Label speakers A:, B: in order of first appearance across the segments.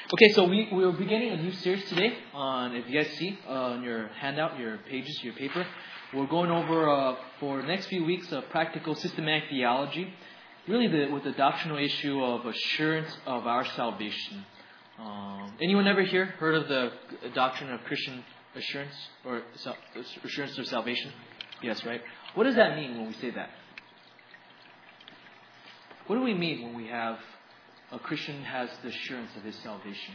A: Okay, so we're beginning a new series today on, if you guys see on your handout, your pages, your paper, we're going over for the next few weeks practical systematic theology, really with the doctrinal issue of assurance of our salvation. Anyone ever here heard of the doctrine of Christian assurance or assurance of salvation? Yes, right? What does that mean when we say that? What do we mean when we have a Christian has the assurance of his salvation?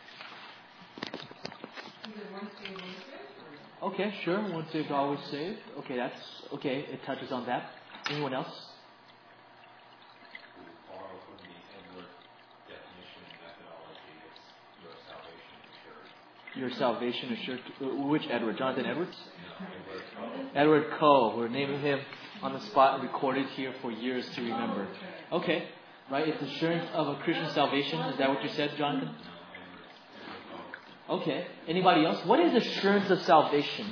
A: Okay, sure. Once saved, always saved. Okay, it touches on that. Anyone else?
B: Borrow from the Edward definition and methodology. It's your salvation assured.
A: Your salvation assured. Which Edward? Jonathan Edwards?
B: No,
A: Edward Coe. We're naming him on the spot and recorded here for years to remember. Okay. Right? It's assurance of a Christian salvation. Is that what you said, Jonathan? Okay. Anybody else? What is assurance of salvation?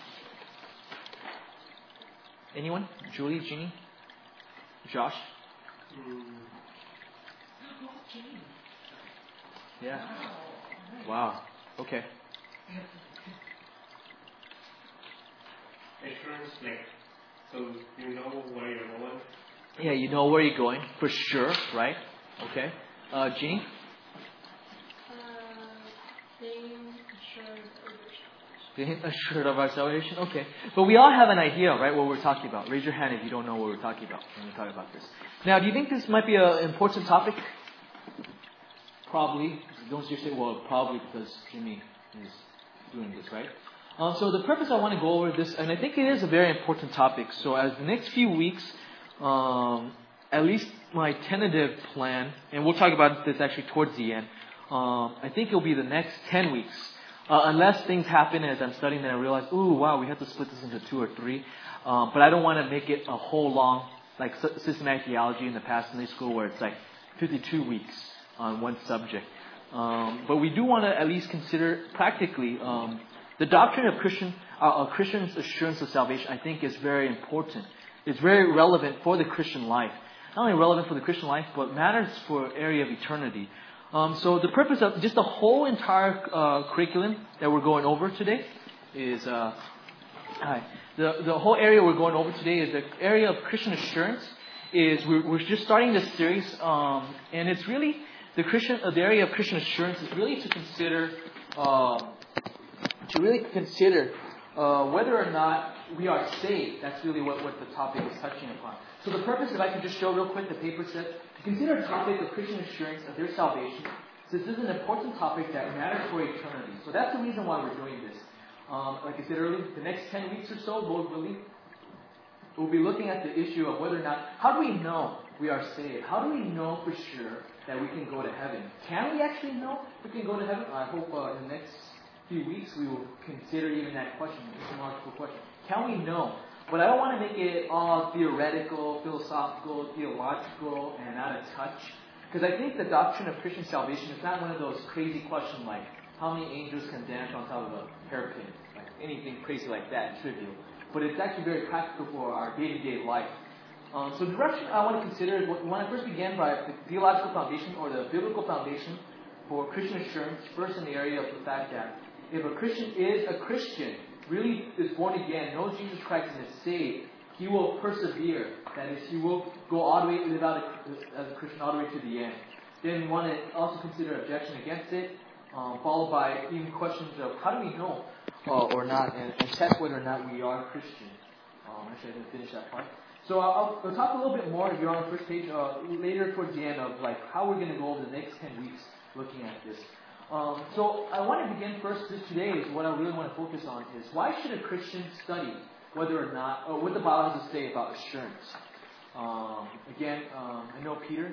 A: Anyone? Julie, Jeannie? Josh? Yeah. Wow. Okay.
C: Assurance, so you know where you're going.
A: Yeah, you know where you're going for sure, right? Okay. Jeannie? Being assured of our salvation. Okay. But we all have an idea, right, what we're talking about. Raise your hand if you don't know what we're talking about when we talk about this. Now, do you think this might be an important topic? Probably. Don't just say, well, probably because Jimmy is doing this, right? So the purpose I want to go over this, and I think it is a very important topic. So as the next few weeks, at least my tentative plan, and we'll talk about this actually towards the end, I think it'll be the next 10 weeks. Unless things happen as I'm studying and I realize, ooh, wow, we have to split this into 2 or 3. But I don't want to make it a whole long, like systematic theology in the past Sunday school where it's like 52 weeks on one subject. But we do want to at least consider practically the doctrine of Christian's assurance of salvation. I think is very important. It's very relevant for the Christian life. Not only relevant for the Christian life, but matters for area of eternity. So the purpose of just the whole entire curriculum that we're going over today is the whole area we're going over today is the area of Christian assurance. We're just starting this series, and it's really the area of Christian assurance is really to consider whether or not we are saved. That's really what the topic is touching upon. So the purpose, if I could just show real quick, the paper says, to consider a topic of Christian assurance of their salvation, since this is an important topic that matters for eternity. So that's the reason why we're doing this. Like I said earlier, the next 10 weeks or so, we'll be looking at the issue of whether or not, how do we know we are saved? How do we know for sure that we can go to heaven? Can we actually know we can go to heaven? I hope in the next few weeks we will consider even that question, the epistemological question. Can we know? But I don't want to make it all theoretical, philosophical, theological, and out of touch. Because I think the doctrine of Christian salvation is not one of those crazy questions like how many angels can dance on top of a hairpin, like anything crazy like that, trivial. But it's actually very practical for our day-to-day life. So the direction I want to consider is when I first began by the theological foundation or the biblical foundation for Christian assurance, first in the area of the fact that if a Christian is a Christian, really is born again, knows Jesus Christ and is saved, he will persevere. That is, he will go all the way, live out as a Christian all the way to the end. Then we want to also consider objection against it, followed by even questions of how do we know or not, and test whether or not we are Christian. Actually, I didn't finish that part. So I'll talk a little bit more if you're on the first page later towards the end of like how we're going to go over the next 10 weeks looking at this. So I want to begin first. This today is what I really want to focus on is why should a Christian study whether or not, or what the Bible has to say about assurance. I know Peter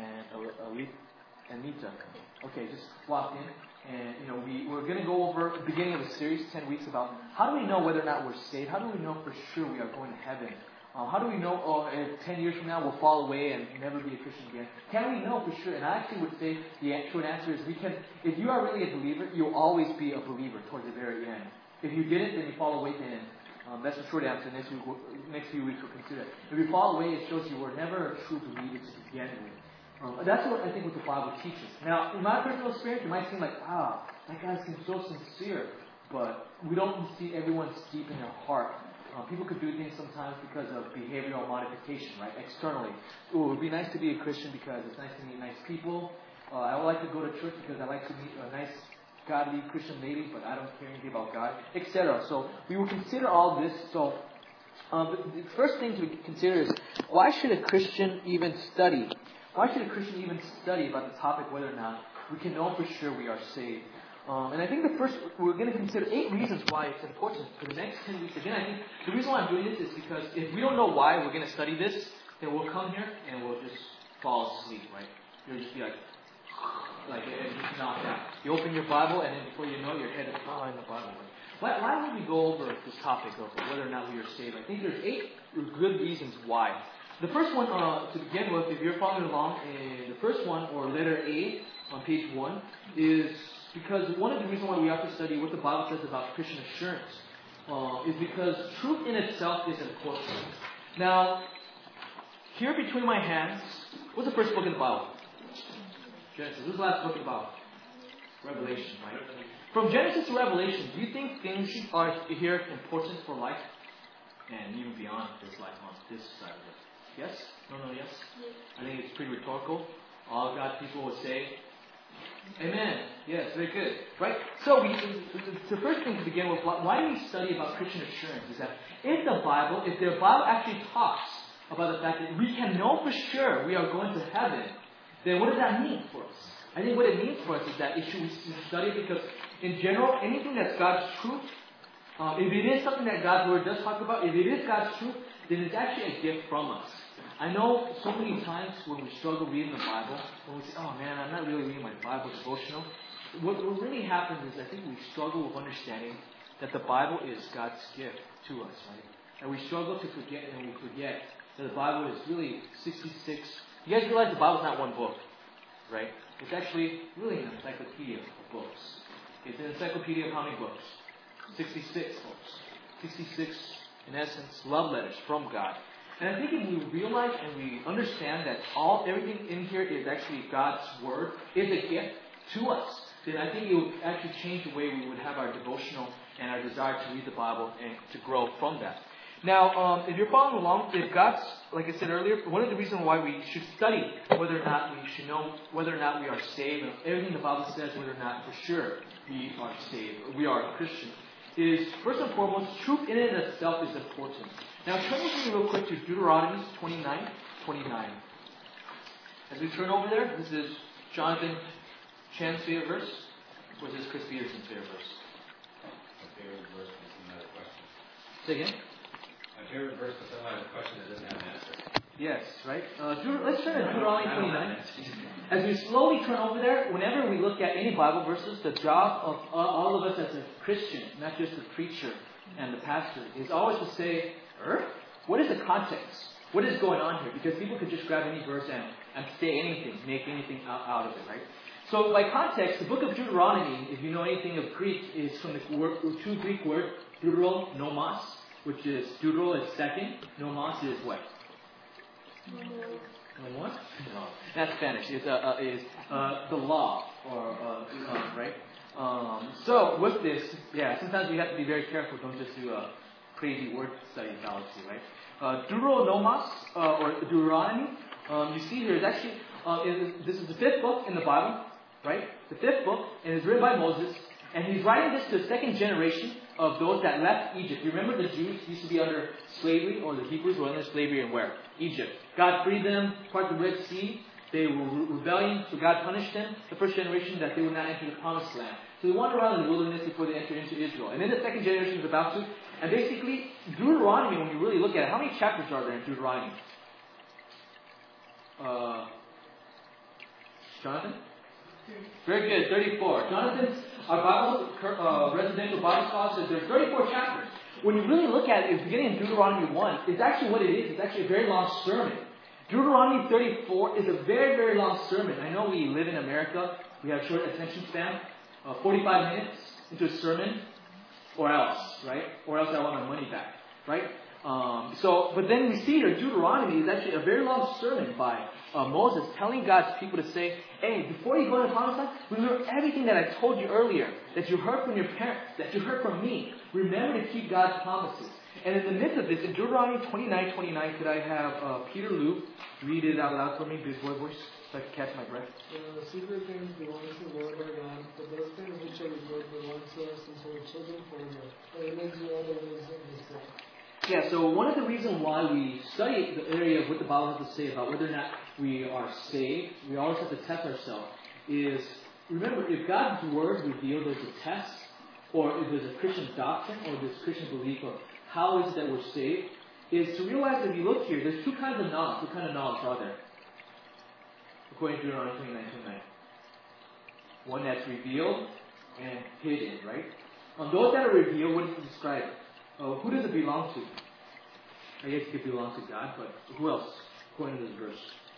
A: and Mita. Okay, just walked in, and we're going to go over the beginning of a series, 10 weeks, about how do we know whether or not we're saved? How do we know for sure we are going to heaven? How do we know if 10 years from now we'll fall away and never be a Christian again? Can we know for sure? And I actually would say the short answer is we can. If you are really a believer, you'll always be a believer towards the very end. If you didn't, then you fall away. Then that's the short answer. Next few weeks we'll consider it. If you fall away, it shows you were never a true believer to begin with. That's what I think what the Bible teaches. Now, in my personal experience, it might seem like, wow, that guy seems so sincere, but we don't see everyone's deep in their heart. People could do things sometimes because of behavioral modification, right? Externally. Ooh, it would be nice to be a Christian because it's nice to meet nice people. I would like to go to church because I like to meet a nice, godly Christian lady, but I don't care anything about God, etc. So we will consider all this. So the first thing to consider is, why should a Christian even study? Why should a Christian even study about the topic whether or not we can know for sure we are saved? And I think we're going to consider 8 reasons why it's important for the next 10 weeks. Again, I think the reason why I'm doing this is because if we don't know why we're going to study this, then we'll come here and we'll just fall asleep, right? You'll just be like and just knocked out. You open your Bible and then before you know, your head is behind the Bible. Right? Why would we go over this topic of whether or not we are saved? I think there's 8 good reasons why. The first one, to begin with, if you're following along, the first one, or letter A on page 1, is because one of the reasons why we have to study what the Bible says about Christian assurance is because truth in itself is important. Now, here between my hands, what's the first book in the Bible? Genesis. What's the last book in the Bible? Revelation, right? From Genesis to Revelation, do you think things are here important for life? And even beyond this life on this side of it? Yes? No, yes? Yes. I think it's pretty rhetorical. All God's people would say, Amen. Yes, very good. Right? So the first thing to begin with, why do we study about Christian assurance is that if the Bible actually talks about the fact that we can know for sure we are going to heaven, then what does that mean for us? I think what it means for us is that we should study it because in general, anything that's God's truth, if it is something that God's Word does talk about, if it is God's truth, then it's actually a gift from us. I know so many times when we struggle reading the Bible, when we say, oh man, I'm not really reading my Bible devotional, what really happens is I think we struggle with understanding that the Bible is God's gift to us, right? And we struggle to forget, and we forget that the Bible is really 66. You guys realize the Bible's not one book, right? It's actually really an encyclopedia of books. It's an encyclopedia of how many books? 66 books. 66, in essence, love letters from God. And I think if we realize and we understand that everything in here is actually God's Word, is a gift to us, then I think it would actually change the way we would have our devotional and our desire to read the Bible and to grow from that. Now, if you're following along, if God's, like I said earlier, one of the reasons why we should study whether or not we should know whether or not we are saved, and everything the Bible says whether or not for sure we are saved, we are a Christian, is first and foremost, truth in and of itself is important. Now, turn with me real quick to Deuteronomy 29:29. As we turn over there, this is Jonathan Chan's favorite verse, or is this Chris Peterson's favorite verse?
B: My favorite verse is another question.
A: Say again?
B: My favorite verse is another question that doesn't have an answer.
A: Yes, right? Let's turn to Deuteronomy 29. As we slowly turn over there, whenever we look at any Bible verses, the job of all of us as a Christian, not just the preacher and the pastor, is always to say, what is the context? What is going on here? Because people could just grab any verse and say anything, make anything out of it, right? So by context, the book of Deuteronomy, if you know anything of Greek, is from the two Greek words, deutero, nomos, which is deutero is second, nomos is what? What? No, that's Spanish. It's the law, or right? So with this, sometimes we have to be very careful. Don't just do a crazy word study fallacy, right? Deuteronomos, or Deuteronomy, you see here is actually this is the 5th book in the Bible, right? The 5th book, and it's written by Moses, and he's writing this to the 2nd generation of those that left Egypt. You remember the Jews used to be under slavery, or the Hebrews were under slavery in where? Egypt. God freed them, part of the Red Sea. They were rebelling, so God punished them, the first generation, that they would not enter the promised land. So they wandered around in the wilderness before they entered into Israel. And then the 2nd generation is about to. And basically, Deuteronomy, when you really look at it, how many chapters are there in Deuteronomy? Jonathan? Very good, 34. Jonathan's, our Bible, residential Bible scholar says there's 34 chapters. When you really look at it, it's beginning in Deuteronomy 1. It's actually what it is. It's actually a very long sermon. Deuteronomy 34 is a very, very long sermon. I know we live in America. We have short attention span. 45 minutes into a sermon, or else, right? Or else I want my money back, right? But then we see here, Deuteronomy is actually a very long sermon by Moses telling God's people to say, hey, before you go to the promised land, remember everything that I told you earlier, that you heard from your parents, that you heard from me. Remember to keep God's promises. And in the midst of this, in Deuteronomy 29:29, could I have Peter Luke read it out loud for me, big voice, so I can catch my breath?
D: The secret things belong to the Lord our God, but those things which are revealed belong to us and to our children forever. But it makes you all the ways of this day.
A: Yeah, so one of the reasons why we study the area of what the Bible has to say about whether or not we are saved, we always have to test ourselves, is, remember, if God's Word revealed there's a test, or if there's a Christian doctrine, or there's Christian belief of how is it that we're saved, is to realize that if you look here, there's two kinds of knowledge. What kind of knowledge are there? According to Deuteronomy 29:29. One that's revealed and hidden, right? Those that are revealed, what does it describe? Who does it belong to? I guess it could belong to God, but who else, according to this verse?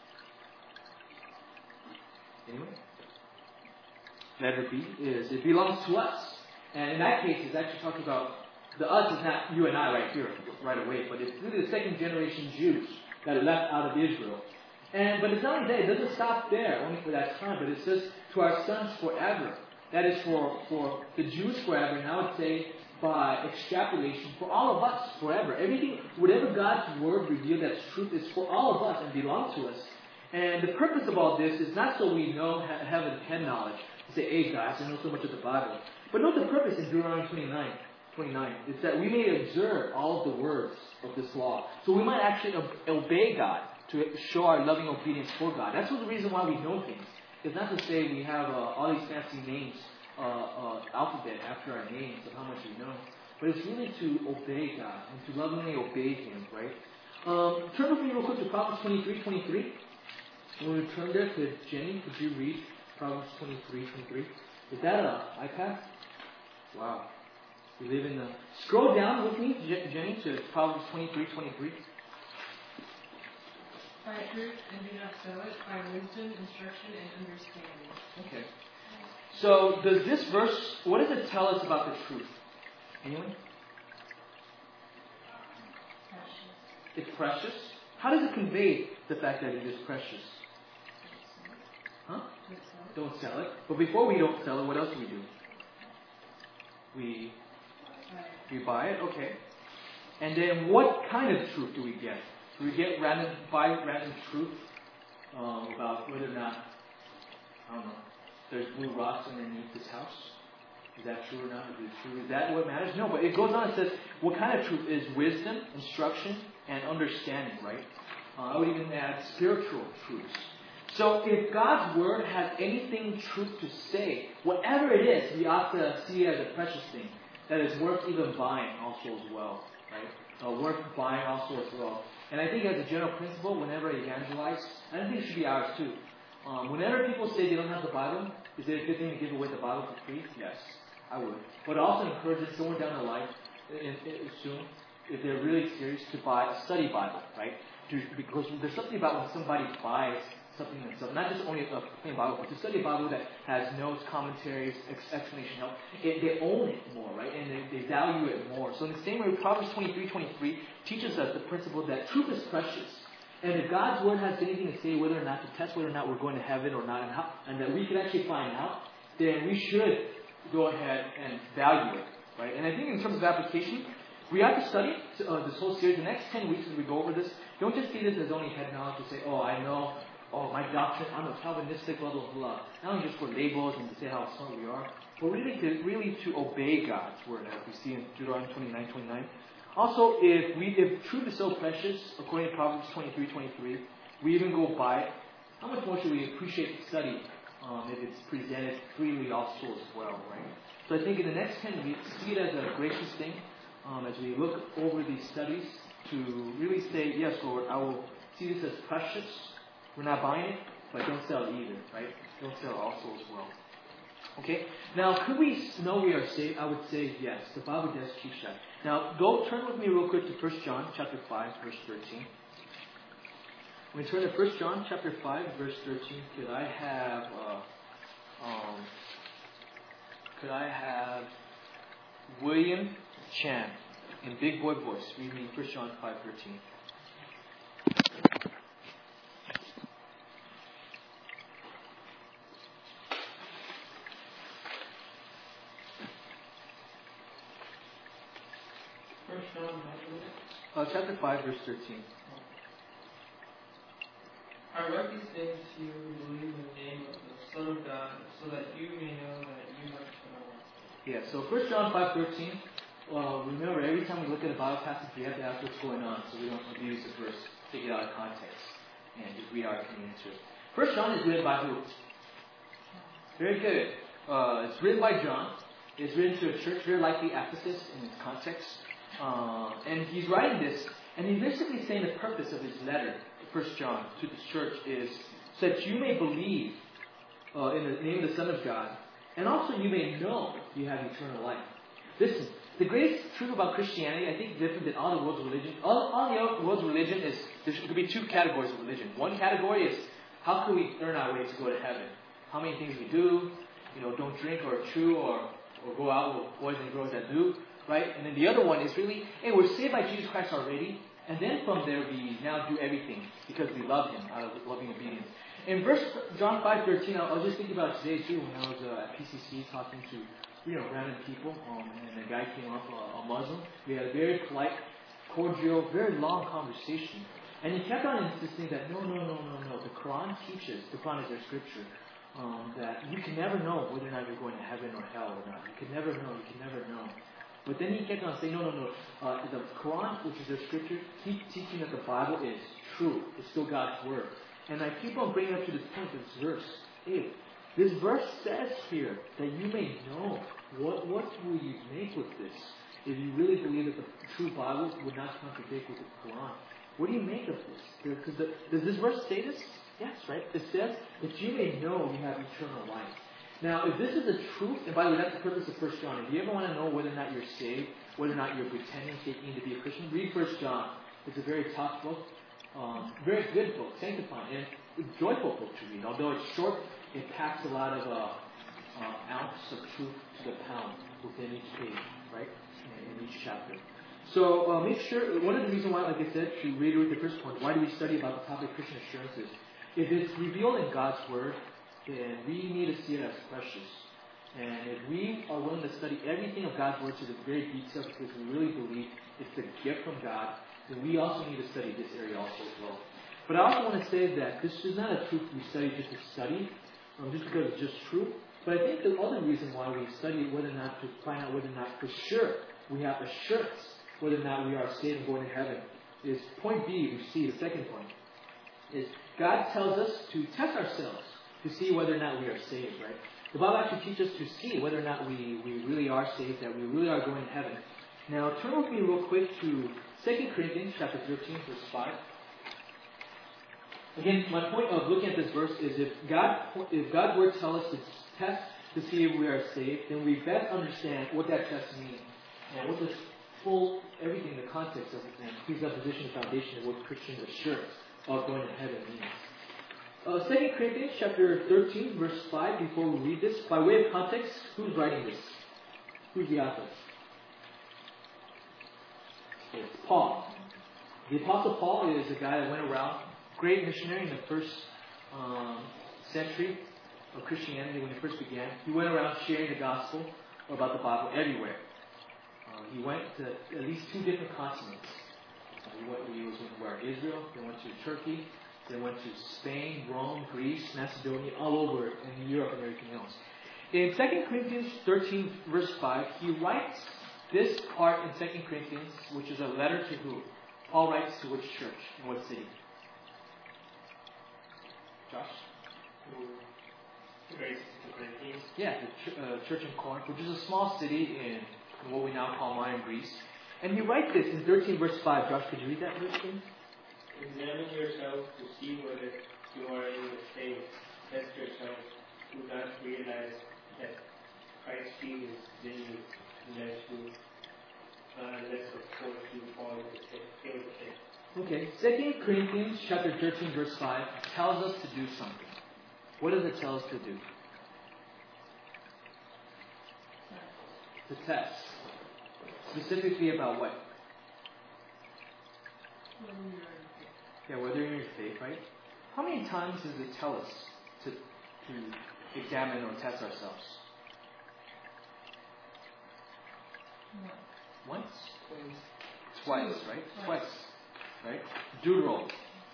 A: Anyone? Letter B is, it belongs to us. And in that case, it's actually talking about, the us is not you and I right here, right away, but it's really the second generation Jews that are left out of Israel. But it's not only that, it doesn't stop there, only for that time, but it says, to our sons forever. That is for the Jews forever, and I would say, by extrapolation, for all of us forever. Everything, whatever God's Word revealed as truth is for all of us and belongs to us. And the purpose of all this is not so we know, have head knowledge, to say, hey guys, I know so much of the Bible. But note the purpose in Deuteronomy 29. It's that we may observe all of the words of this law. So we might actually obey God to show our loving obedience for God. That's the reason why we know things. It's not to say we have all these fancy names, alphabet after our names of how much we know. But it's really to obey God and to lovingly obey Him, right? Turn with me real quick to Proverbs 23:23. When we turn there, could Jenny, could you read Proverbs 23:23? Is that an iPad? Wow. We live in the... Scroll down with me, Jenny, to Proverbs 23:23.
E: By truth and do not sow it, by wisdom, instruction, and understanding.
A: Okay. So, does this verse, what does it tell us about the truth? Anyone?
E: Precious.
A: It's precious. How does it convey the fact that it is precious? Huh? Don't sell it. But before we don't sell it, what else do we do? We buy it. Okay. And then what kind of truth do we get? Do we get random truth about whether or not, I don't know, there's blue rocks underneath this house? Is that true or not? Is it true? Is that what matters? No, but it goes on and says, what kind of truth is wisdom, instruction, and understanding, right? I would even add spiritual truths. So if God's Word has anything truth to say, whatever it is, we ought to see it as a precious thing that is worth even buying also as well, right? Worth buying also as well. And I think as a general principle, whenever I evangelize, I think it should be ours too. Whenever people say they don't have the Bible, is it a good thing to give away the Bible for free? Yes, I would. But also encourage someone down the line, soon, if they're really serious, to buy a study Bible, right? Because there's something about when somebody buys something themselves, not just only a plain Bible, but to study a Bible that has notes, commentaries, explanation help, they own it more, right? And they value it more. So in the same way, Proverbs 23:23 teaches us the principle that truth is precious. And if God's Word has anything to say whether or not, to test whether or not we're going to heaven or not, and that we can actually find out, then we should go ahead and value it, right? And I think in terms of application, we have to study this whole series. The next 10 weeks as we go over this, don't just see this as only head knowledge to say, oh, I know, my doctrine, I'm a Calvinistic, blah, blah, blah. Not only just for labels and to say how smart we are, but really to obey God's Word, as we see in Deuteronomy 29:29. Also, if truth is so precious, according to Proverbs 23:23, we even go by it, how much more should we appreciate the study if it's presented freely also as well, right? So I think in the next 10 weeks, see it as a gracious thing as we look over these studies to really say, yes, Lord, I will see this as precious. We're not buying it, but don't sell it either, right? Don't sell it also as well. Okay? Now, could we know we are saved? I would say yes. The Bible does teach that. Now, turn with me real quick to 1 John chapter 5, verse 13. When we turn to 1 John chapter 5, verse 13, could I have William Chan in big boy voice, read me 1 John 5:13. Chapter 5, verse 13.
F: I write these things to you who believe in the name of the Son of God, so that you may know that you have eternal life.
A: Yeah, so 1 John 5:13. Remember, every time we look at a Bible passage, we have to ask what's going on, so we don't abuse the verse, take it out of context, and just read our opinion into it. 1 John is written by who? Very good. It's written by John. It's written to a church, very likely Ephesus in its context. And he's writing this, and he's basically saying the purpose of his letter, 1 John, to this church is so that you may believe in the name of the Son of God, and also you may know you have eternal life. Listen, the greatest truth about Christianity, I think, different than all the world's religion. All the world's religion is there could be two categories of religion. One category is how can we earn our way to go to heaven? How many things we do? Don't drink or chew or go out with boys and girls that do. Right? And then the other one is really, hey, we're saved by Jesus Christ already, and then from there we now do everything because we love Him out of loving obedience. In John 5:13, I was just thinking about today too when I was at PCC talking to random people, and a guy came up, a Muslim. We had a very polite, cordial, very long conversation, and he kept on insisting that no. The Quran teaches, the Quran is their scripture, that you can never know whether or not you're going to heaven or hell or not. You can never know. But then he kept on saying, no. The Quran, which is their scripture, keep teaching that the Bible is true. It's still God's word. And I keep on bringing up to this point, this verse. Hey, this verse says here that you may know. What will you make with this? If you really believe that the true Bible would not contradict with the Quran. What do you make of this? Because does this verse say this? Yes, right? It says that you may know you have eternal life. Now, if this is the truth, and by the way, that's the purpose of 1 John. If you ever want to know whether or not you're saved, whether or not you're pretending, taking to be a Christian, read 1 John. It's a very tough book, very good book, sanctifying, and a joyful book to read. Although it's short, it packs a lot of ounce of truth to the pound within each page, right? In each chapter. So make sure, one of the reasons why, like I said, to reiterate the first point, why do we study about the topic of Christian assurances? If it's revealed in God's Word, then we need to see it as precious. And if we are willing to study everything of God's Word to the very details because we really believe it's a gift from God, then we also need to study this area also as well. But I also want to say that this is not a truth we study just to study, just because it's just true. But I think the other reason why we study whether or not to find out whether or not for sure we have assurance whether or not we are saved and going to heaven is point B, we see the second point, is God tells us to test ourselves to see whether or not we are saved, right? The Bible actually teaches us to see whether or not we really are saved, that we really are going to heaven. Now, turn with me real quick to 2 Corinthians chapter 13, verse 5. Again, my point of looking at this verse is if God's Word tells us to test to see if we are saved, then we best understand what that test means and what this everything, the context of it, and presupposition and foundation of what Christian assurance of going to heaven means. 2 Corinthians chapter 13, verse 5, before we read this, by way of context, who's writing this? Who's the author? It's Paul. The Apostle Paul is a guy that went around, great missionary in the first century of Christianity when it first began. He went around sharing the gospel about the Bible everywhere. He went to at least 2 different continents. He was in Israel, then went to Turkey, they went to Spain, Rome, Greece, Macedonia, all over in Europe and everything else. In 2 Corinthians 13, verse 5, he writes this part in 2 Corinthians, which is a letter to who? Paul writes to which church? In what city? Josh? Yeah, the church in Corinth, which is a small city in what we now call modern Greece. And he writes this in 13, verse 5. Josh, could you read that verse, please?
C: Examine yourself to see whether you are in the faith. Test yourself. Do not realize that Christ Jesus is in you, unless of course you fall into faith.
A: Okay, 2 Corinthians chapter 13, verse 5 tells us to do something. What does it tell us to do? To test. Specifically about what?
E: whether we are in faith.
A: Yeah, whether you're in your faith, right? How many times does it tell us to examine or test ourselves? Once? Twice, right? Twice. Right? Deuteronomy.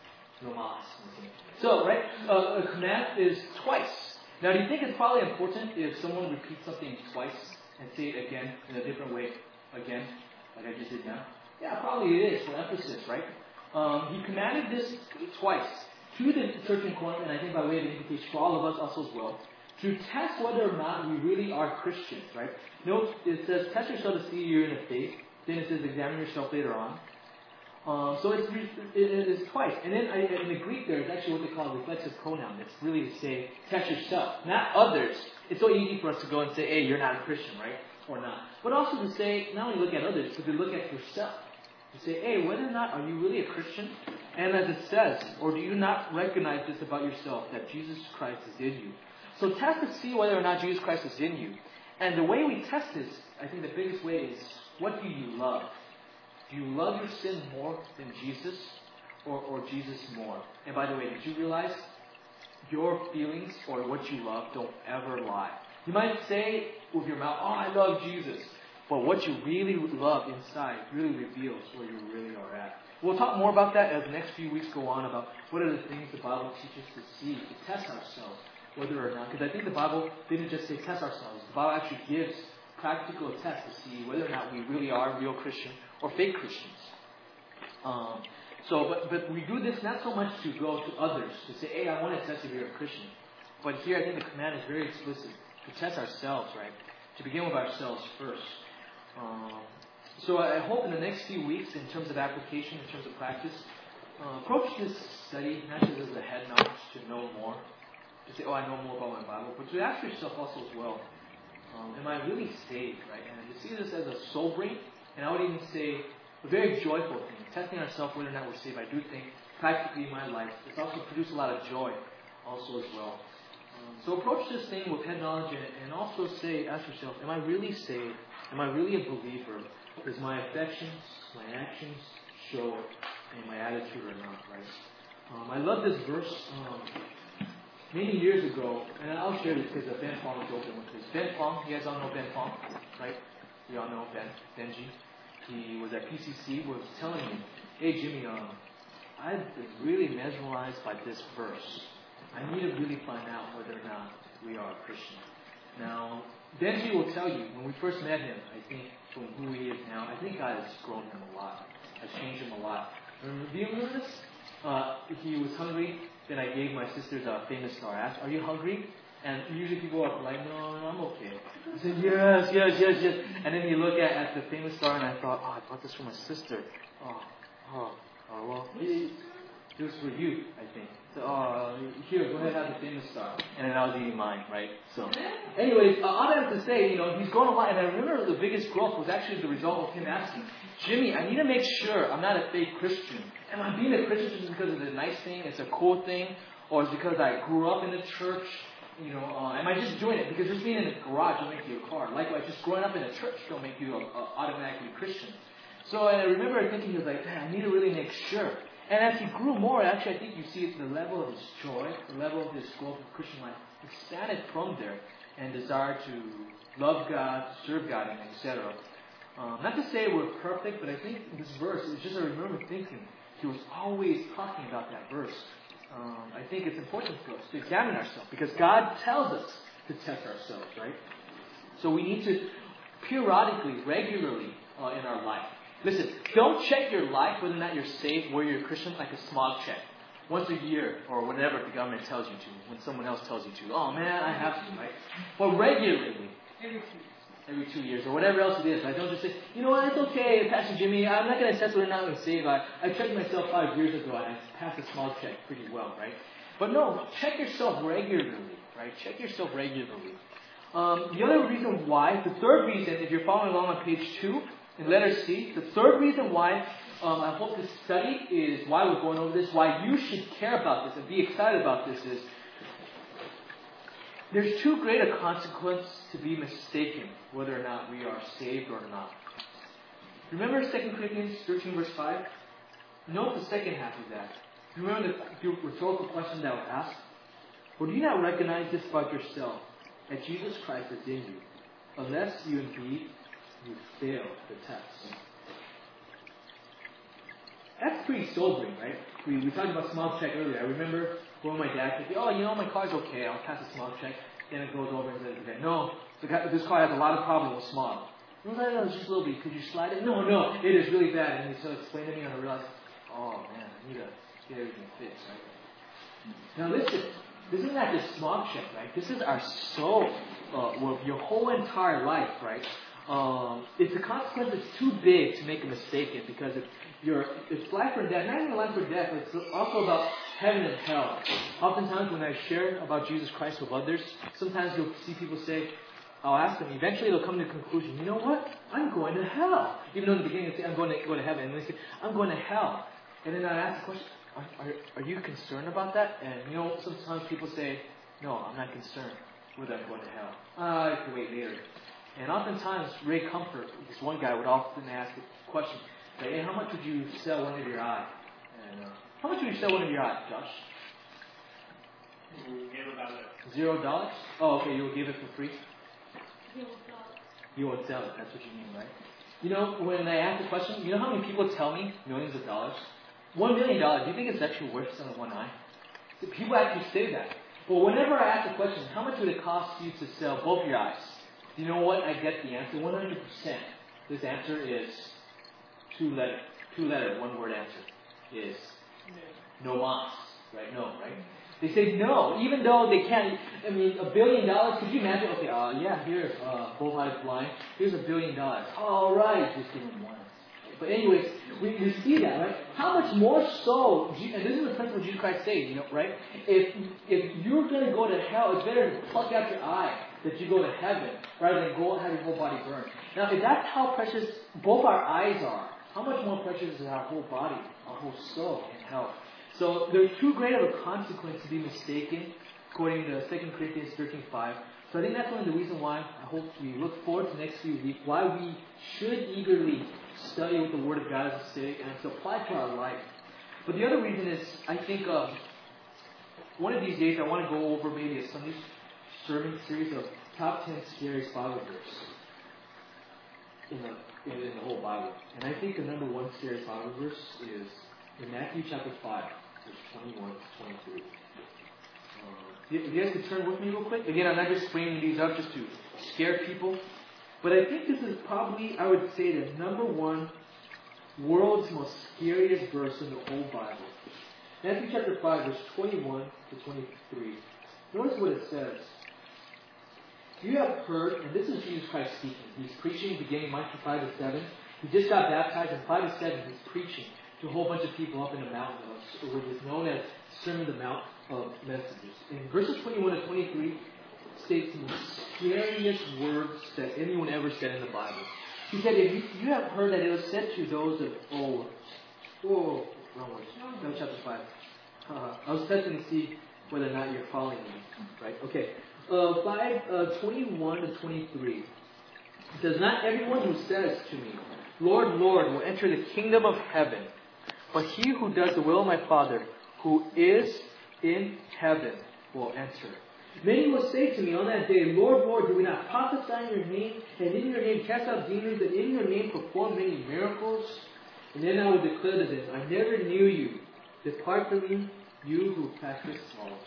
A: So, right, a command is twice. Now, do you think it's probably important if someone repeats something twice and say it again in a different way again, like I just did now? Yeah, probably it is for emphasis, right? He commanded this twice to the church in Corinth, and I think by way of implication for all of us also as well, to test whether or not we really are Christians, right? Note, it says, test yourself to see you're in the faith. Then it says, examine yourself later on. So it's twice. And then in the Greek there, it's actually what they call a reflexive pronoun. It's really to say, test yourself, not others. It's so easy for us to go and say, hey, you're not a Christian, right? Or not. But also to say, not only look at others, but to look at yourself. To say, hey, whether or not are you really a Christian? And as it says, or do you not recognize this about yourself, that Jesus Christ is in you? So test to see whether or not Jesus Christ is in you. And the way we test this, I think the biggest way is, what do you love? Do you love your sin more than Jesus, or Jesus more? And by the way, did you realize your feelings or what you love don't ever lie? You might say with your mouth, oh, I love Jesus. But what you really love inside really reveals where you really are at. We'll talk more about that as the next few weeks go on, about what are the things the Bible teaches to see, to test ourselves, whether or not. Because I think the Bible didn't just say test ourselves. The Bible actually gives practical tests to see whether or not we really are real Christian or fake Christians. But we do this not so much to go to others, to say, hey, I want to test if you're a Christian. But here I think the command is very explicit, to test ourselves, right? To begin with ourselves first. So I hope in the next few weeks, in terms of application, in terms of practice, approach this study not just as a head knowledge to know more, to say, oh, I know more about my Bible, but to ask yourself also as well, am I really saved, right? And to see this as a sobering, and I would even say a very joyful thing. Testing ourselves whether or not we're saved, I do think practically in my life, it's also produced a lot of joy also as well. So approach this thing with head knowledge and also ask yourself, am I really saved? Am I really a believer? Does my affections, my actions show it in my attitude or not, right? I love this verse. Many years ago, and I'll share this because Ben Fong is open with this. Ben Fong, you guys all know Ben Fong, right? We all know Benji. He was at PCC, was telling me, hey Jimmy, I've been really mesmerized by this verse. I need to really find out whether or not we are a Christian. Now, Benji will tell you, when we first met him, I think from who he is now, I think God has grown him a lot. Has changed him a lot. Do you remember this? He was hungry. Then I gave my sisters a famous star. I asked, are you hungry? And usually people are like, no, I'm okay. He said, yes. And then you look at the famous star, and I thought, I bought this for my sister. Well, it was for you, I think. So, here, go ahead, have the famous star. And then I was eating mine, right? So, anyways, all I have to say, he's grown a lot. And I remember the biggest growth was actually the result of him asking, Jimmy, I need to make sure I'm not a fake Christian. Am I being a Christian just because it's a nice thing, it's a cool thing, or is it because I grew up in the church? Am I just doing it because just being in the garage will make you a car? Likewise, just growing up in a church don't make you automatically Christian. So I remember thinking, he was like, man, I need to really make sure. And as he grew more, actually, I think you see the level of his joy, the level of his growth of Christian life expanded from there, and desire to love God, serve God, and etc. Not to say we're perfect, but I think this verse is just I remember thinking he was always talking about that verse. I think it's important for us to examine ourselves because God tells us to test ourselves, right? So we need to periodically, regularly in our life. Listen, don't check your life whether or not you're saved, whether you're a Christian, like a smog check. Once a year or whatever the government tells you to, when someone else tells you to. Oh man, I have to, right? But regularly. Every 2 years or whatever else it is. I don't just say, you know what, it's okay, Pastor Jimmy, I'm not going to assess whether or not I'm saved. I checked myself 5 years ago and I passed the smog check pretty well, right? But no, check yourself regularly, right? Check yourself regularly. The other reason why, the third reason, if you're following along on page 2, in letter C, the third reason why I hope this study is why we're going over this, why you should care about this and be excited about this is there's too great a consequence to be mistaken whether or not we are saved or not. Remember 2 Corinthians 13 verse 5? Note the second half of that. You remember the rhetorical question that was asked? Or do you not recognize this about yourself, that Jesus Christ is in you, unless you fail the test? That's pretty sobering, right? We talked about smog check earlier. I remember when my dad said, my car's okay, I'll pass a smog check. Then it goes over and says, okay, no, this car has a lot of problems with smog. I was like, no, it's just a little bit. Could you slide it? No, it is really bad. And he started explaining to me, and I realized, oh man, I need to get everything fixed, right? Now listen, this is not just smog check, right? This is our soul, your whole entire life, right? It's a consequence that's too big to make a mistake in, because it's life or death. Not even life or death, but it's also about heaven and hell. Oftentimes when I share about Jesus Christ with others, sometimes you'll see people say, I'll ask them, eventually they'll come to the conclusion, you know what? I'm going to hell. Even though in the beginning they say, I'm going to go to heaven. And they say, I'm going to hell. And then I ask the question, are you concerned about that? And sometimes people say, no, I'm not concerned whether I'm going to hell. I can wait later. And oftentimes, Ray Comfort, this one guy, would often ask the question, hey, how much would you sell one of your eye? And how much would you sell one of your eye, Josh? $0. Oh, okay, you'll give it for free? You won't sell it. That's what you mean, right? When I ask the question, you know how many people tell me millions of dollars? $1 million. Do you think it's actually worth selling one eye? People actually say that. But whenever I ask the question, how much would it cost you to sell both your eyes? You know what? I get the answer. 100%. This answer is two-letter, one-word answer. Is no mas. Right? No, right? They say no, even though they can't. I mean, $1 billion. Could you imagine? Okay, here, both eyes blind. Here's $1 billion. All right, just give them one. But anyways, we see that, right? How much more so? And this is the principle Jesus Christ says, right? If you're going to go to hell, it's better to pluck out your eye that you go to heaven rather than go and have your whole body burned. Now, if that's how precious both our eyes are, how much more precious is our whole body, our whole soul in hell? So there's too great of a consequence to be mistaken, according to 2 Corinthians 13:5. So I think that's one of the reasons why I hope we look forward to next few weeks, why we should eagerly study what the Word of God has to say and to apply to our life. But the other reason is, I think one of these days I want to go over maybe a Sunday sermon series of top 10 scariest Bible verses in the whole Bible. And I think the number one scariest Bible verse is in Matthew chapter 5, verse 21 to 23. If you guys could turn with me real quick. Again, I'm not just bringing these up just to scare people. But I think this is probably, I would say, the number one world's most scariest verse in the whole Bible. Matthew chapter 5, verse 21 to 23. Notice what it says. You have heard, and this is Jesus Christ speaking. He's preaching beginning Matthew 5 to 7. He just got baptized, and 5 to 7 he's preaching to a whole bunch of people up in the mountain, which is known as Sermon on the Mount of Messages. In verses 21 to 23, states the scariest words that anyone ever said in the Bible. He said, if you have heard that it was said to those of old. Wrong words. No, chapter 5. I was testing to see whether or not you're following me. Right? Okay. 21 to 23. It says, not everyone who says to me, Lord, Lord, will enter the kingdom of heaven, but he who does the will of my Father, who is in heaven, will enter. Many will say to me on that day, Lord, Lord, do we not prophesy in your name, and in your name cast out demons, and in your name perform many miracles? And then I will declare to them, I never knew you. Depart from me, you who practice lawlessness.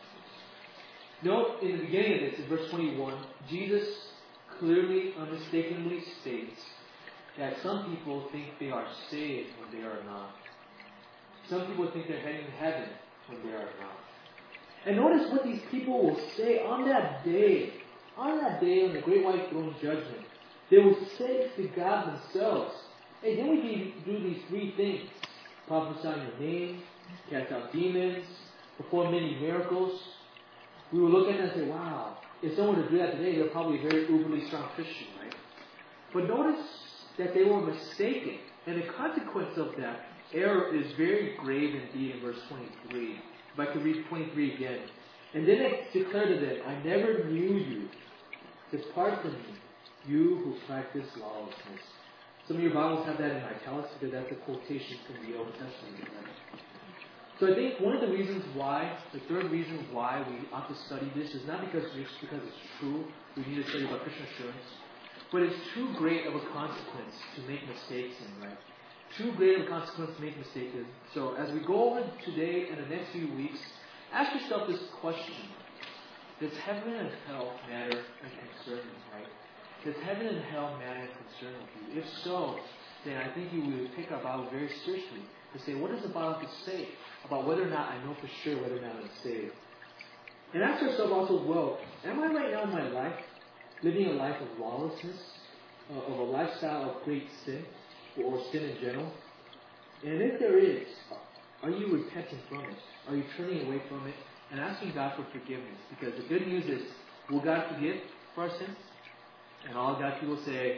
A: Note in the beginning of this, in verse 21, Jesus clearly, unmistakably states that some people think they are saved when they are not. Some people think they're heading to heaven when they are not. And notice what these people will say on that day. On the great white throne judgment. They will say to God themselves, hey, didn't we do these three things? Prophesy in your name, cast out demons, perform many miracles. We will look at that and say, wow, if someone were to do that today, they're probably a very uberly strong Christian, right? But notice that they were mistaken. And the consequence of that error is very grave indeed in verse 23. If I could read 23 again. And then I declare to them, I never knew you. Depart from me, you who practice lawlessness. Some of your Bibles have that in italics because that's a quotation from the Old Testament. Right? So I think one of the reasons why, the third reason why we ought to study this is not because it's true, we need to study about Christian assurance, but it's too great of a consequence to make mistakes in, right? Too great of a consequence to make mistakes in. So as we go on today and the next few weeks, ask yourself this question. Does heaven and hell matter and concern you, right? Does heaven and hell matter and concern with you? If so, then I think you will take our Bible very seriously to say, what does the Bible have to say about whether or not I know for sure whether or not I'm saved? And ask yourself also, well, am I right now in my life living a life of lawlessness, of a lifestyle of great sin, or sin in general? And if there is, are you repenting from it? Are you turning away from it and asking God for forgiveness? Because the good news is, will God forgive for our sins? And all God's people say,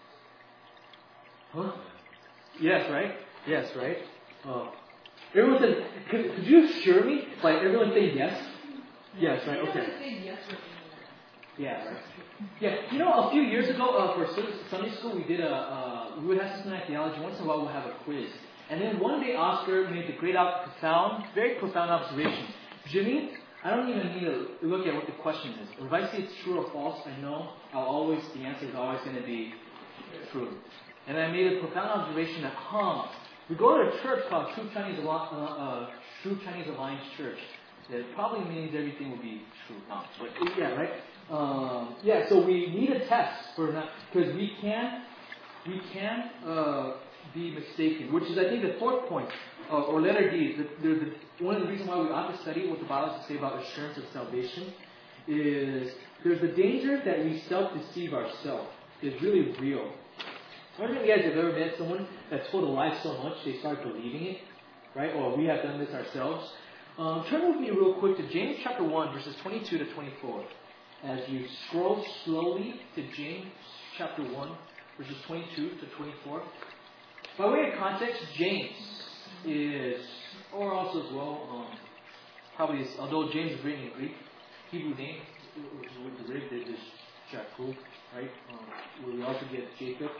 A: huh? Yes, right? Yes, right? Everyone said, could you assure me? Like, everyone say yes? Yes, right? Okay. Yeah, right. Yeah, you know, a few years ago, for Sunday school, we would have systematic theology. Once in a while, we'll have a quiz. And then one day, Oscar made the very profound observation. Jimmy, I don't even need to look at what the question is. If I say it's true or false, I know the answer is always going to be true. And I made a profound observation that, we go to a church called True Chinese Alliance Church. That probably means everything will be true. But yeah, right? So we need a test for not, because we can be mistaken, which is, I think, the fourth point, or letter D. One of the reasons why we ought to study what the Bible has to say about assurance of salvation is there's the danger that we self-deceive ourselves. It's really real. I don't know if you guys have ever met someone that's told a lie so much they start believing it, right? Or we have done this ourselves. Turn with me real quick to James chapter 1, verses 22 to 24. As you scroll slowly to James chapter 1, verses 22 to 24. By way of context, James is, or also as well, probably is, although James is written in Greek, Hebrew name, with the Greek, is Jacob, right? Where we also get Jacob.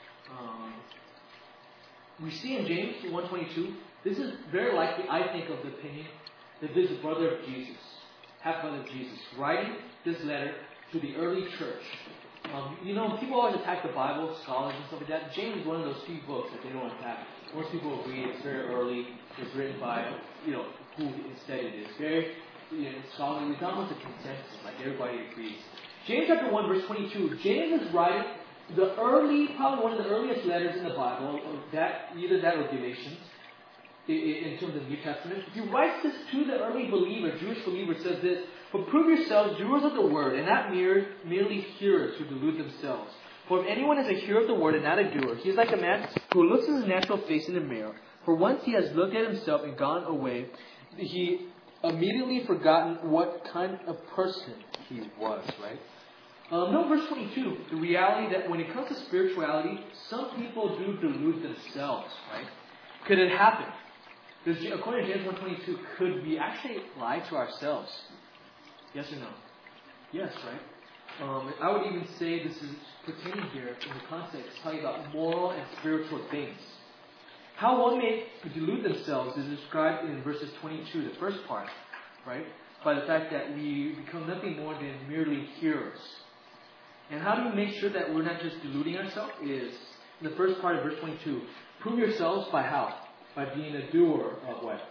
A: We see in James 1:22, this is very likely, I think, of the opinion that this is brother of Jesus, half-brother of Jesus, writing this letter to the early church. People always attack the Bible, scholars and stuff like that. James is one of those few books that they don't attack. Most people agree it's very early. It's written by, who instead it is. Very, scholarly. It's almost a consensus. Like, everybody agrees. James chapter 1, verse 22. James is writing probably one of the earliest letters in the Bible, either that or Galatians, in terms of the New Testament. He writes this to the early believer, Jewish believer, says this, "But prove yourselves doers of the word, and not merely hearers who delude themselves. For if anyone is a hearer of the word and not a doer, he is like a man who looks at his natural face in the mirror. For once he has looked at himself and gone away, he immediately forgotten what kind of person he was," right? Note verse 22, the reality that when it comes to spirituality, some people do delude themselves, right? Could it happen? According to James 1:22, could we actually lie to ourselves? Yes or no? Yes, right? I would even say this is pertaining here in the context, talking about moral and spiritual things. How one may delude themselves is described in verses 22, the first part, right? By the fact that we become nothing more than merely hearers. And how do we make sure that we're not just deluding ourselves? Is in the first part of verse 22. Prove yourselves by how? By being a doer of what?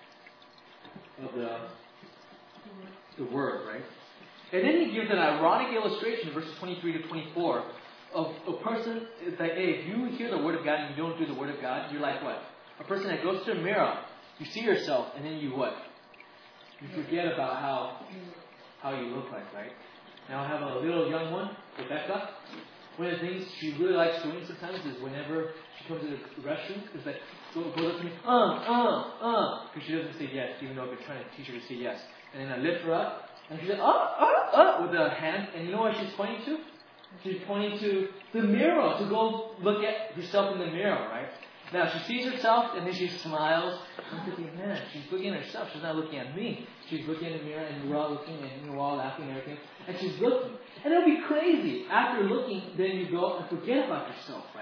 A: Of the word, right? And then he gives an ironic illustration in verses 23 to 24 of a person. It's like, hey, if you hear the word of God and you don't do the word of God, you're like what? A person that goes to a mirror, you see yourself, and then you what? You forget about how you look like, right? Now I have a little young one, Rebecca. One of the things she really likes doing sometimes is whenever she comes to the restroom, is like, goes up to me, because she doesn't say yes, even though I've been trying to teach her to say yes. And then I lift her up, and she's like, with her hand, and you know what she's pointing to? She's pointing to the mirror, to go look at herself in the mirror, right? Now, she sees herself, and then she smiles. I'm thinking, man, she's looking at herself. She's not looking at me. She's looking in the mirror, and we're all looking, and we're all laughing and everything. And she's looking. And it'll be crazy. After looking, then you go and forget about yourself, right?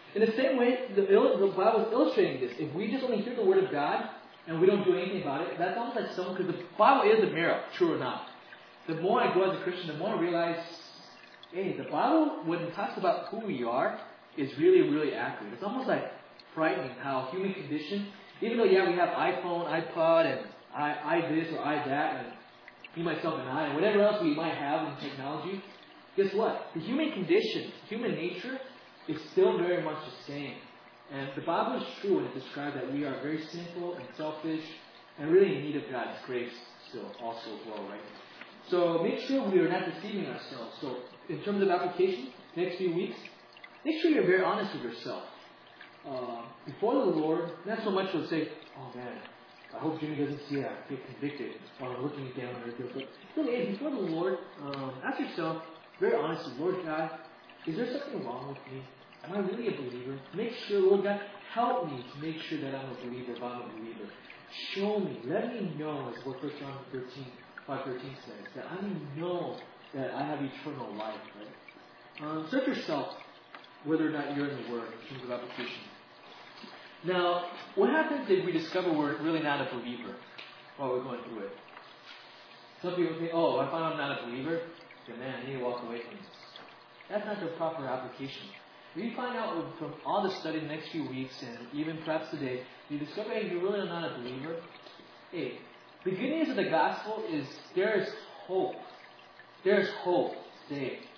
A: In the same way, the Bible is illustrating this. If we just only hear the Word of God and we don't do anything about it, that's almost like someone, because the Bible is a mirror, true or not. The more I grow as a Christian, the more I realize, hey, the Bible, when it talks about who we are, is really, really accurate. It's almost like frightening how human condition, even though, yeah, we have iPhone, iPod, and I this or I that, and me, myself, and I, and whatever else we might have in technology, guess what? The human condition, human nature, is still very much the same. And the Bible is true when it describes that we are very sinful and selfish and really in need of God's grace still also as well, right? So make sure we are not deceiving ourselves. So in terms of application, next few weeks, make sure you're very honest with yourself. Before the Lord, not so much to say, oh man, I hope Jimmy doesn't see that, get convicted, or looking down on her. But really, before the Lord, ask yourself, very honestly, Lord God, is there something wrong with me? Am I really a believer? Make sure, Lord God, help me to make sure that I'm a believer if I'm a believer. Show me, let me know, as what 1 John 5:13 says, that I may know that I have eternal life, right? Search yourself whether or not you're in the Word in terms of application. Now, what happens if we discover we're really not a believer while we're going through it? Some people say, oh, I find I'm not a believer, then man, I need to walk away from this. That's not the proper application. If you find out from all the study the next few weeks and even perhaps today, you discover hey, you really are not a believer, hey, the good news of the gospel is there is hope. There is hope. Say it.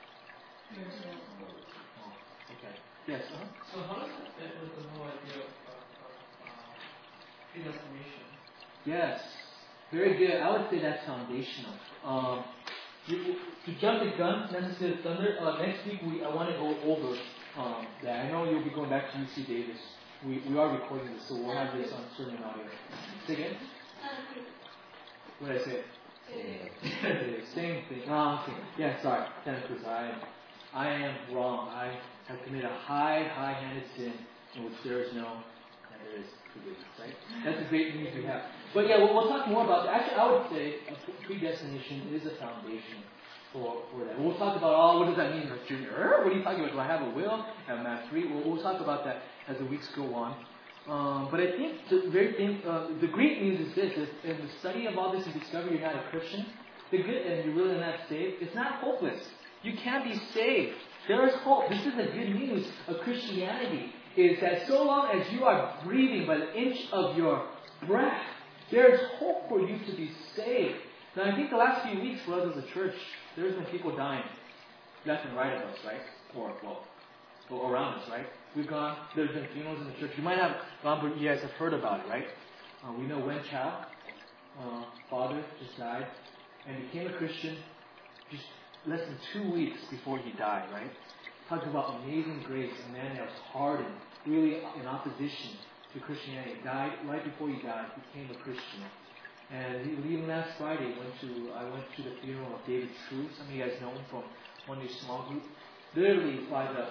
A: Okay. Yes.
F: So how does that fit with the whole idea of predestination?
A: Yes. Very good. I would say that's foundational. To jump the gun, not necessarily thunder, next week I want to go over that. I know you'll be going back to UC Davis. We are recording this, so we'll have this on sermon audio. Say again? What did I say? Same thing. Oh, okay. Yeah, sorry. Because I am wrong. I have committed a high-handed sin in which there is forgiveness, right? That's the great news we have. But yeah, we'll talk more about that. Actually, I would say predestination is a foundation for that. We'll talk about, what does that mean, Junior? What are you talking about? Do I have a will? Have math 3? We'll talk about that as the weeks go on. But I think the great news is this: is in the study of all this and discover you're not a Christian, and you're really not saved, it's not hopeless. You can be saved. There is hope. This is the good news of Christianity, is that so long as you are breathing by the inch of your breath, there is hope for you to be saved. Now, I think the last few weeks for us as a church, there's been people dying left and right of us, right? Or around us, right? There's been funerals in the church. You might have gone, but you guys have heard about it, right? We know Wen Chao, father, just died and became a Christian just less than 2 weeks before he died, right? Talking about amazing grace, a man that was hardened, really in opposition to Christianity, died right before he died, became a Christian. And even last Friday, I went to the funeral of David True. Some of you guys know him from one of your small group. Literally, by the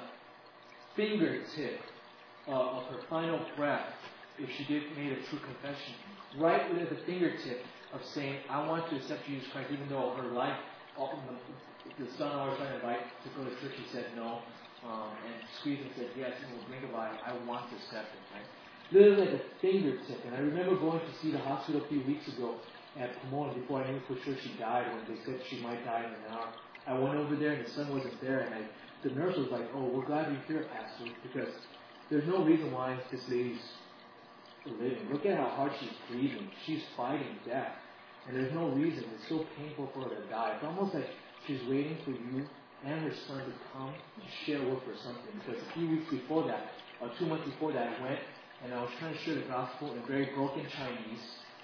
A: fingertip of her final breath, if she made a true confession, right at the fingertip of saying, I want to accept Jesus Christ, even though her life, the son always trying to invite to go to church, he said no, and squeezed and said yes, and will blink of eye, I want to accept it, right? Literally at the fingertip. And I remember going to see the hospital a few weeks ago at Pomona before I knew for sure she died, when they said she might die in an hour. I went over there and the son wasn't there, and the nurse was like, oh, we're glad you're here, Pastor, because there's no reason why this lady's living. Look at how hard she's breathing. She's fighting death. And there's no reason. It's so painful for her to die. It's almost like she's waiting for you and her son to come to share with her something. Because a few weeks before that, or 2 months before that, I went and I was trying to share the gospel in very broken Chinese.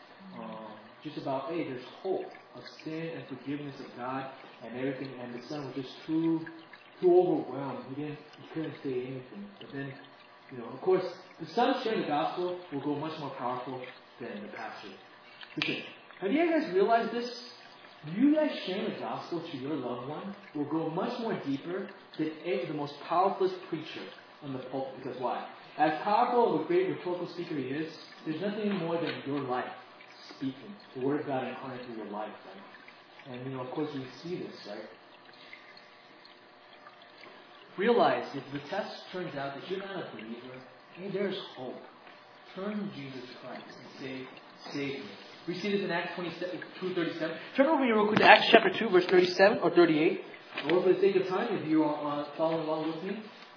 A: Just about, hey, there's hope of sin and forgiveness of God and everything. And the son was just too overwhelmed. He couldn't say anything. But then, of course, the son sharing the gospel will go much more powerful than the pastor. Listen, have you guys realized this? You guys sharing the gospel to your loved one will go much more deeper than the most powerful preacher on the pulpit. Because why? As powerful of a great rhetorical speaker he is, there's nothing more than your life speaking. The Word of God incarnate through your life, right? And, of course, we see this, right? realize if the test turns out that you're not a believer, hey, there's hope. Turn to Jesus Christ and say, save me. We see this in Acts 2:37. Turn over here real quick to Acts chapter 2, verse 37 or 38. Or for the sake of time, if you are following along with me,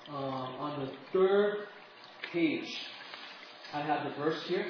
A: on the third page, I have the verse here.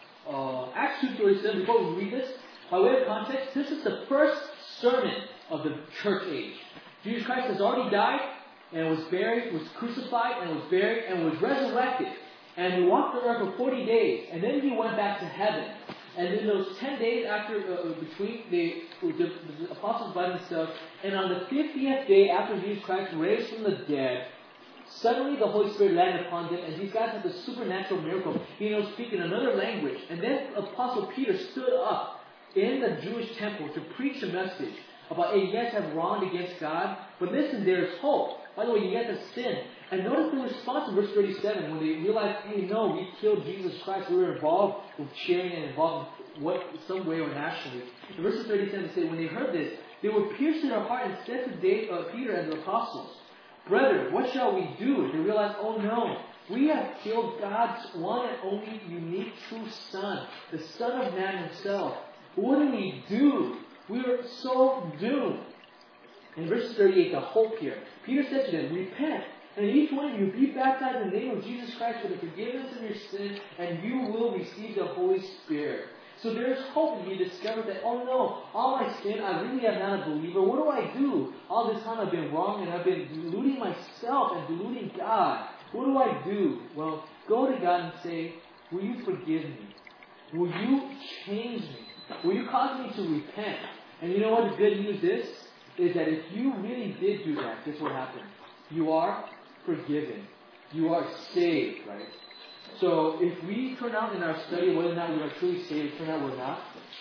A: Acts 2:37. Before we read this, by way of context, this is the first sermon of the church age. Jesus Christ has already died and was buried, was crucified and was buried and was resurrected. And he walked the earth for 40 days. And then he went back to heaven. And in those 10 days after, between, the apostles by themselves. And on the 50th day after Jesus Christ raised from the dead, suddenly the Holy Spirit landed upon them. And these guys had the supernatural miracle. He speak in another language. And then Apostle Peter stood up in the Jewish temple to preach a message about, hey, you guys have wronged against God. But listen, there is hope. By the way, you guys have sinned. And notice the response in verse 37 when they realized, hey, no, we killed Jesus Christ. We were involved with cheering and involved in some way or nationally. In verse 37 it says, when they heard this, they were pierced in their heart and said to Peter and the apostles, Brethren, what shall we do? They realized, oh no, we have killed God's one and only unique true Son, the Son of Man himself. What do we do? We are so doomed. In verse 38, the hope here. Peter said to them, repent, and each one of you be baptized in the name of Jesus Christ for the forgiveness of your sins, and you will receive the Holy Spirit. So there is hope, and he discovered that, oh no, all my sin, I really am not a believer. What do I do? All this time I've been wrong, and I've been deluding myself and deluding God. What do I do? Well, go to God and say, will you forgive me? Will you change me? Will you cause me to repent? And you know what the good news is? Is that if you really did do that, guess what happened? You are forgiven. You are saved, right? So if we turn out in our study whether or not we are truly saved, turn out we're not,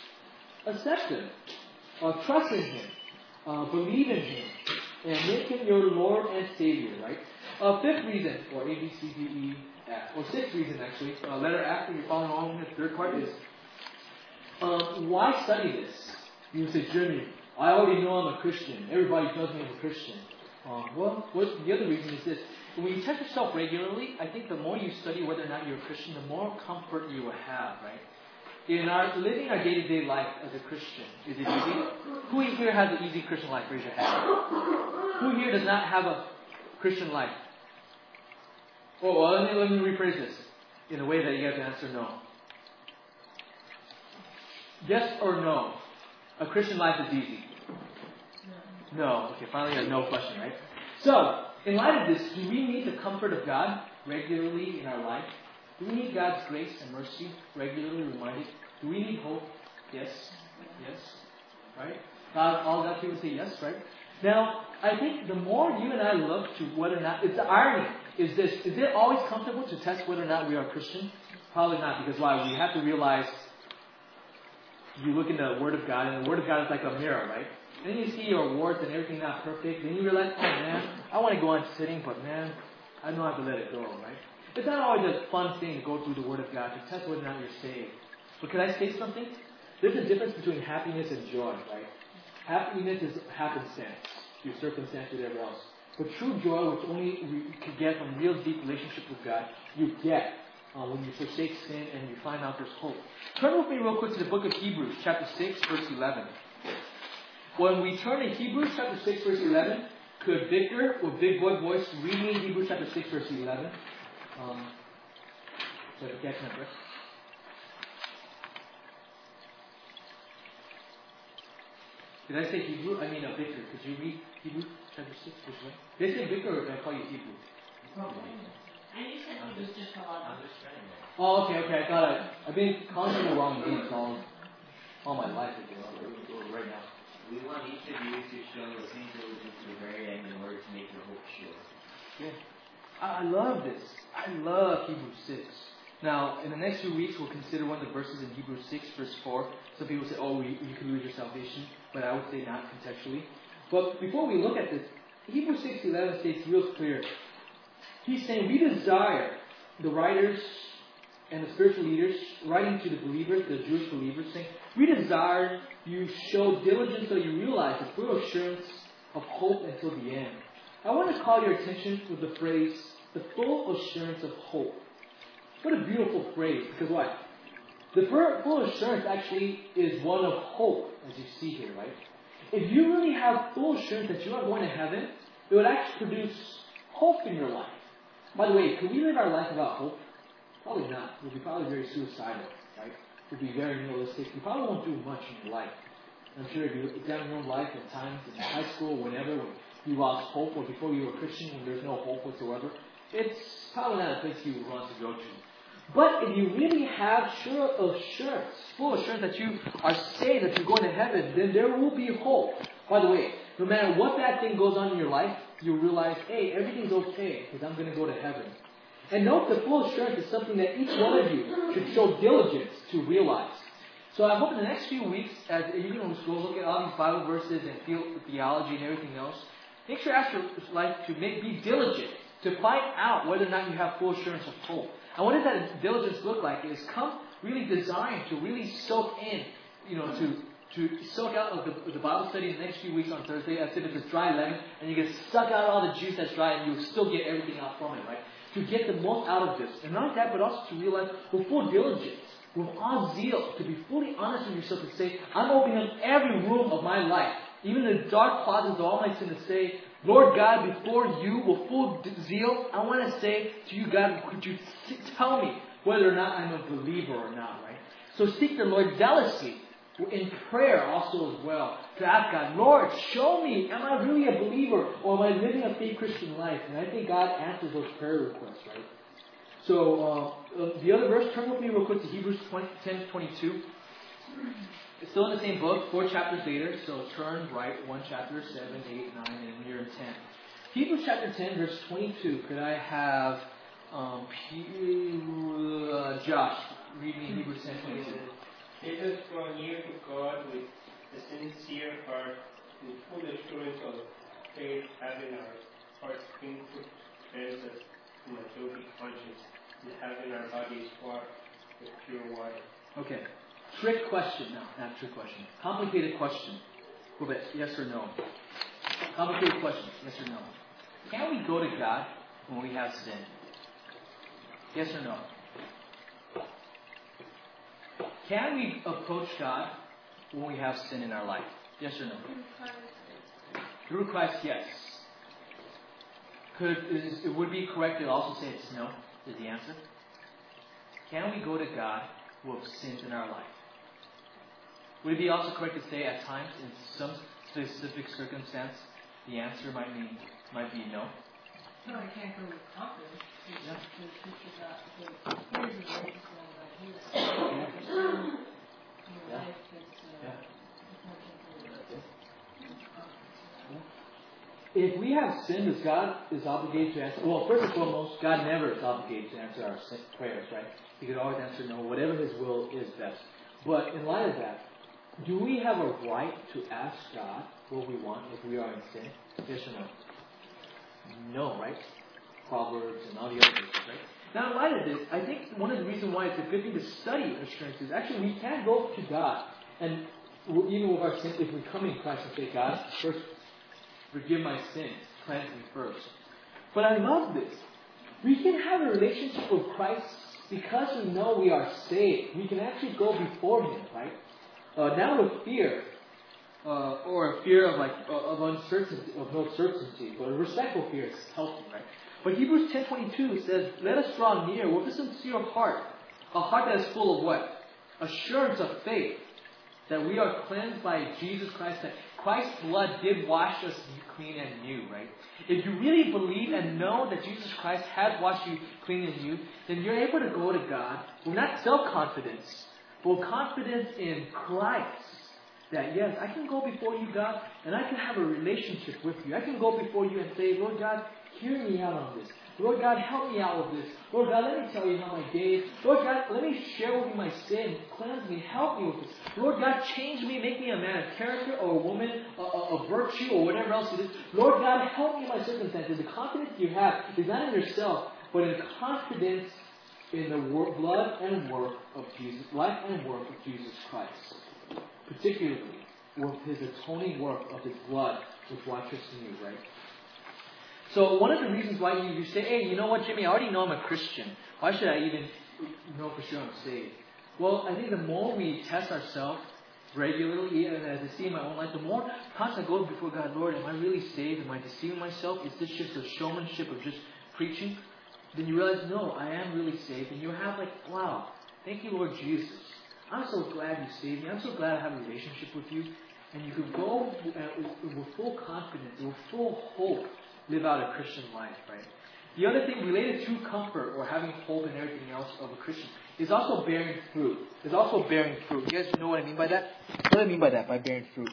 A: accept Him. Trust in Him. Believe in Him. And make Him your Lord and Savior, right? Fifth reason, or A, B, C, D, E, F. Or sixth reason, actually. Letter F, if you're following along with the third part, is why study this? You say, Jeremy, I already know I'm a Christian. Everybody tells me I'm a Christian. The other reason is this. When you test yourself regularly, I think the more you study whether or not you're a Christian, the more comfort you will have, right? In living our day-to-day life as a Christian, is it easy? Who here has an easy Christian life? Raise your hand. Who here does not have a Christian life? Oh, well, let me rephrase this in a way that you guys answer no. Yes or no? A Christian life is easy. No. Okay, finally a no question, right? So, in light of this, do we need the comfort of God regularly in our life? Do we need God's grace and mercy regularly reminded? Do we need hope? Yes. Yes. Right? All God's people say yes, right? Now, I think the more you and I look to whether or not, it's the irony, is this, is it always comfortable to test whether or not we are Christian? Probably not, because why? We have to realize, you look in the Word of God, and the Word of God is like a mirror, right? Then you see your warts and everything not perfect. Then you realize, oh man, I want to go on sitting, but man, I don't have to let it go, right? It's not always a fun thing to go through the Word of God to test whether or not you're saved. But can I say something? There's a difference between happiness and joy, right? Happiness is happenstance, your circumstance, whatever else. But true joy, which only you can get from real deep relationship with God, you get when you forsake sin and you find out there's hope. Turn with me real quick to the book of Hebrews, chapter 6, verse 11. When we turn to Hebrews chapter 6, verse 11, could Victor, with big boy voice, read me Hebrews chapter 6, verse 11? So I can catch my breath. Did I say Hebrew? I mean Victor. Could you read Hebrews chapter 6, verse 11? Did I say Victor or did I call you Hebrew?
E: And you said Hebrews just a lot.
A: Oh, okay. I thought I've been calling you the wrong names all my life, right now.
G: We want each of you to show the same diligence to the very end in order to make your hope sure.
A: Yeah. I love this. I love Hebrews 6. Now, in the next few weeks, we'll consider one of the verses in Hebrews 6, verse 4. Some people say, oh, you can lose your salvation. But I would say not contextually. But before we look at this, Hebrews 6:11 states real clear. He's saying, we desire, the writers and the spiritual leaders, writing to the believers, the Jewish believers, saying, we desire you show diligence so you realize the full assurance of hope until the end. I want to call your attention to the phrase, the full assurance of hope. What a beautiful phrase, because what? The full assurance actually is one of hope, as you see here, right? If you really have full assurance that you are going to heaven, it would actually produce hope in your life. By the way, could we live our life without hope? Probably not. We'll be probably very suicidal, right? We'll be very nihilistic. You probably won't do much in your life. I'm sure if you examine your own life at times in high school, whenever, when you lost hope, or before you were a Christian, when there's no hope whatsoever, it's probably not a place you would want to go to. But if you really have full assurance that you are saved, that you're going to heaven, then there will be hope. By the way, no matter what bad thing goes on in your life, you'll realize, hey, everything's okay because I'm going to go to heaven. And note that full assurance is something that each one of you should show diligence to realize. So I hope in the next few weeks, as you can go look at all these Bible verses and theology and everything else, make sure ask your life to be diligent to find out whether or not you have full assurance of hope. And what does that diligence look like? Is come really designed to really soak in, to soak out of the Bible study in the next few weeks on Thursday, as if it's a dry lemon, and you can suck out all the juice that's dry, and you'll still get everything out from it, right? To get the most out of this. And not that, but also to realize with full diligence, with all zeal, to be fully honest with yourself and say, I'm opening up every room of my life, even the dark closets of all my sin, to say, Lord God, before you, with full zeal, I want to say to you, God, could you tell me whether or not I'm a believer or not, right? So seek the Lord zealously, in prayer also as well, to ask God, Lord, show me, am I really a believer, or am I living a fake Christian life? And I think God answers those prayer requests, right? So, the other verse, turn with me real quick to Hebrews 10:22. It's still in the same book, 4 chapters later, so turn right, 1 chapter, 7, 8, 9, and we're in 10. Hebrews chapter 10, verse 22. Could I have Josh read me Hebrews 10:22?
C: Let us draw near to God with a sincere heart, with full assurance of faith, having our hearts clean to cleanse us from a guilty conscience, and having our bodies washed with pure water.
A: Okay. Trick question now, not trick question. Complicated question. A little bit, yes or no? Complicated question, yes or no? Can we go to God when we have sin? Yes or no? Can we approach God when we have sin in our life? Yes or no? Through Christ, yes. It would be correct to also say it's no, is the answer. Can we go to God who have sins in our life? Would it be also correct to say at times, in some specific circumstance, the answer might be no?
E: No, I can't go with confidence.
A: Yeah. If we have sinned, God is obligated to answer. Well, first and foremost, God never is obligated to answer our prayers, right? He could always answer no, whatever His will is best. But in light of that, do we have a right to ask God what we want if we are in sin? Yes or no? No, right? Proverbs and all the other things, right? Now, in light of this, I think one of the reasons why it's a good thing to study assurance is actually we can go to God, and even with our sin, if we come in Christ and say, God, first forgive my sins, cleanse me first. But I love this. We can have a relationship with Christ because we know we are saved. We can actually go before Him, right? Not with fear, or a fear of uncertainty, of no certainty, but a respectful fear is healthy, right? But Hebrews 10:22 says, "Let us draw near with a sincere heart, a heart that is full of what? Assurance of faith, that we are cleansed by Jesus Christ, that Christ's blood did wash us clean and new," right? If you really believe and know that Jesus Christ has washed you clean and new, then you're able to go to God with not self-confidence, but with confidence in Christ. That yes, I can go before you, God, and I can have a relationship with you. I can go before you and say, Lord God, hear me out on this. Lord God, help me out with this. Lord God, let me tell you how my day is. Lord God, let me share with you my sin. Cleanse me. Help me with this. Lord God, change me. Make me a man of character or a woman of virtue or whatever else it is. Lord God, help me in my circumstances. The confidence you have is not in yourself, but in confidence in the blood and work of Jesus, life and work of Jesus Christ. Particularly with His atoning work of His blood, which washes you, right? So one of the reasons why you say, hey, you know what, Jimmy, I already know I'm a Christian. Why should I even know for sure I'm saved? Well, I think the more we test ourselves regularly, and as I see in my own life, the more times I go before God, Lord, am I really saved? Am I deceiving myself? Is this just a showmanship of just preaching? Then you realize, no, I am really saved. And you have like, wow, thank you, Lord Jesus. I'm so glad you saved me. I'm so glad I have a relationship with you. And you can go with full confidence, with full hope, live out a Christian life, right? The other thing related to comfort or having hope and everything else of a Christian is also bearing fruit. Is also bearing fruit. You guys know what I mean by that? What do I mean by that, by bearing fruit?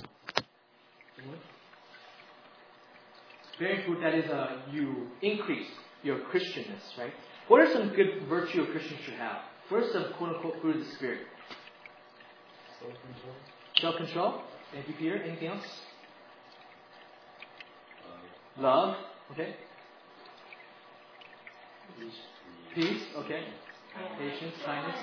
A: Bearing fruit, that is, you increase your Christianness, right? What are some good virtue a Christian should have? First, some quote-unquote fruit of the Spirit.
D: Self-control.
A: Self-control. Thank you, Peter. Anything else? Love. Okay. Peace. Okay. Patience, kindness,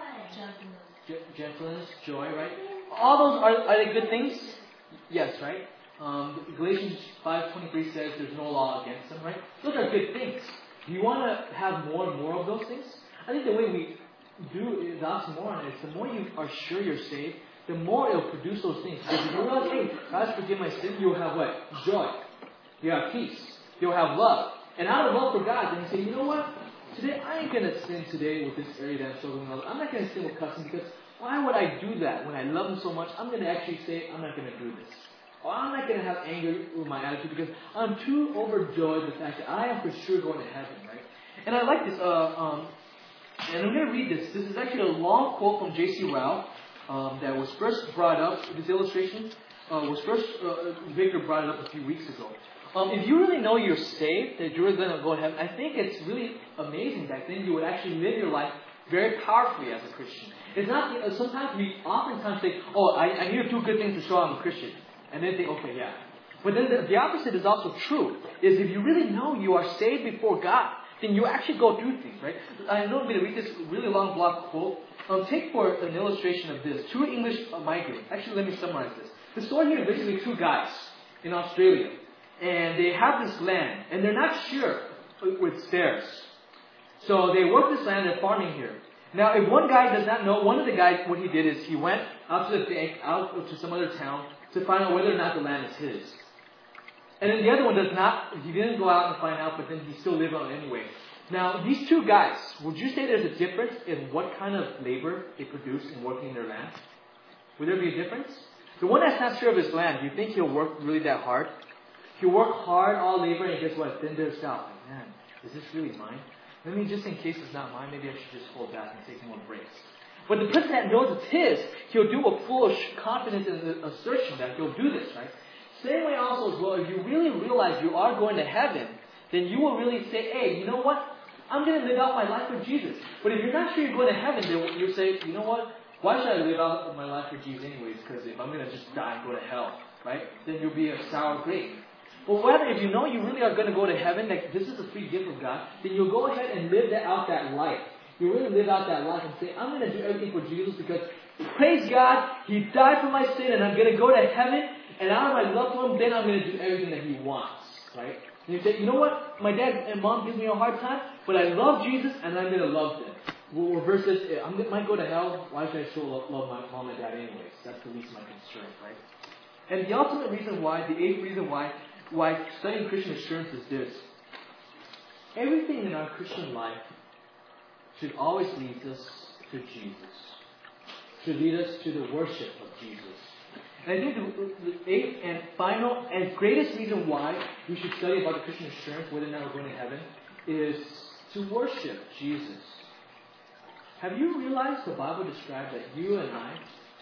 A: gentleness, joy, right? All those are they good things? Yes, right? Galatians 5:23 says there's no law against them, right? Those are good things. Do you want to have more and more of those things? I think the way we do the oxymoron is the more you are sure you're saved, the more it'll produce those things. Because if you realize, hey, God's forgiven my sin, you'll have what? Joy. You'll have peace. You'll have love. And out of love for God, then you say, you know what? Today, I ain't going to sin today with this area that I'm struggling with. I'm not going to sin with cussing because why would I do that when I love Him so much? I'm going to actually say, I'm not going to do this. Or I'm not going to have anger with my attitude because I'm too overjoyed with the fact that I am for sure going to heaven, right? And I like this, and I'm going to read this. This is actually a long quote from J.C. Ryle that was first brought up. This illustration Victor brought it up a few weeks ago. If you really know you're saved, that you're going to go to heaven, I think it's really amazing that then you would actually live your life very powerfully as a Christian. It's not, sometimes we oftentimes think, oh, I need to do good things to show I'm a Christian. And then think, okay, yeah. But then the opposite is also true, is if you really know you are saved before God, then you actually go through things, right? I'm going to read this really long block quote. Take for an illustration of this, two English migrants. Actually, let me summarize this. The story here is basically two guys in Australia. And they have this land, and they're not sure with stairs. So they work this land, they're farming here. Now, if one guy does not know, one of the guys, what he did is he went out to the bank, out to some other town, to find out whether or not the land is his. And then the other one does not, he didn't go out and find out, but then he still lived on it anyway. Now, these two guys, would you say there's a difference in what kind of labor they produce in working in their land? Would there be a difference? The one that's not sure of his land, do you think he'll work really that hard? He'll work hard, all labor, and guess what? Then there's doubt. Like, man, is this really mine? Let me, just in case it's not mine, maybe I should just hold back and take more breaks. But the person that knows it's his, he'll do a full confidence in the assertion that he'll do this, right? Same way also as well, if you really realize you are going to heaven, then you will really say, hey, you know what? I'm going to live out my life for Jesus. But if you're not sure you're going to heaven, then you'll say, you know what? Why should I live out my life for Jesus anyways? Because if I'm going to just die and go to hell, right? Then you'll be a sour grape. But whether if you know you really are going to go to heaven, like this is a free gift of God, then you'll go ahead and live out that life. You really live out that life and say, I'm going to do everything for Jesus because, praise God, He died for my sin and I'm going to go to heaven and out of my love for Him, then I'm going to do everything that He wants, right? And you say, you know what? My dad and mom give me a hard time, but I love Jesus and I'm going to love them. Well, versus, I might go to hell, why should I still love my mom and dad anyways? That's the least of my concern, right? And the ultimate reason why, the eighth reason why studying Christian assurance is this. Everything in our Christian life should always lead us to Jesus. Should lead us to the worship of Jesus. And I think the eighth and final and greatest reason why we should study about the Christian assurance, whether or not we're going to heaven, is to worship Jesus. Have you realized the Bible describes that you and I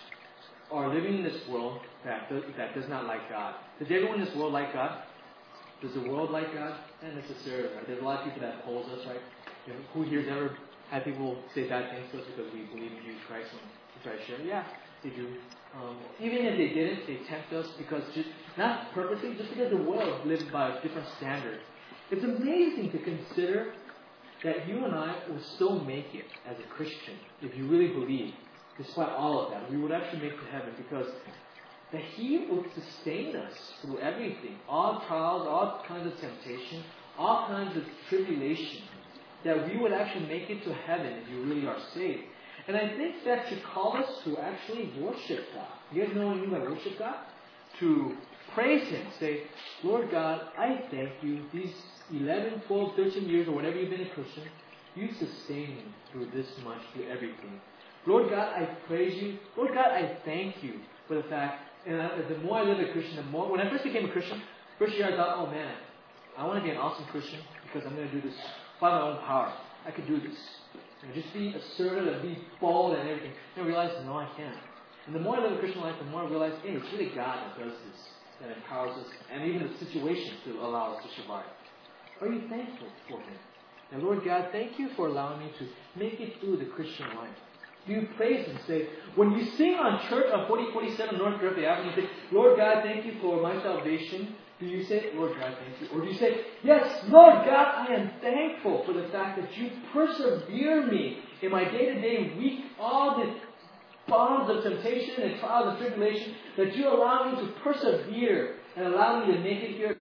A: are living in this world that does not like God? Does everyone in this world like God? Does the world like God? Not necessarily, right? There's a lot of people that oppose us, right? You know, who here's ever had people say bad things to us because we believe in Jesus Christ and we try to share? Yeah, they do. Even if they didn't, they tempt us because not purposely, just because the world lives by a different standard. It's amazing to consider that you and I will still make it as a Christian if you really believe. Despite all of that, we would actually make it to heaven because that He will sustain us through everything, all trials, all kinds of temptation, all kinds of tribulation, that we would actually make it to heaven if you really are saved. And I think that should call us to actually worship God. You guys know what I mean by worship God? To praise Him. Say, Lord God, I thank You. These 11, 12, 13 years or whatever you've been a Christian, You sustained me through this much, through everything. Lord God, I praise You. Lord God, I thank You for the fact, and the more I live a Christian, the more, when I first became a Christian, first year I thought, oh man, I want to be an awesome Christian because I'm going to do this by my own power. I could do this. Just be assertive and be bold and everything. And I realized, no, I can't. And the more I live a Christian life, the more I realize, hey, it's really God that does this, that empowers us, and even the situations to allow us to survive. Are you thankful for Him? And Lord God, thank You for allowing me to make it through the Christian life. Do you praise Him? Say, when you sing on church on 4047 North Griffith Avenue, you say, Lord God, thank You for my salvation. Do you say, Lord God, thank You? Or do you say, yes, Lord God, I am thankful for the fact that You persevere me in my day-to-day week, all the bonds of temptation and trials and tribulation, that You allow me to persevere and allow me to make it here.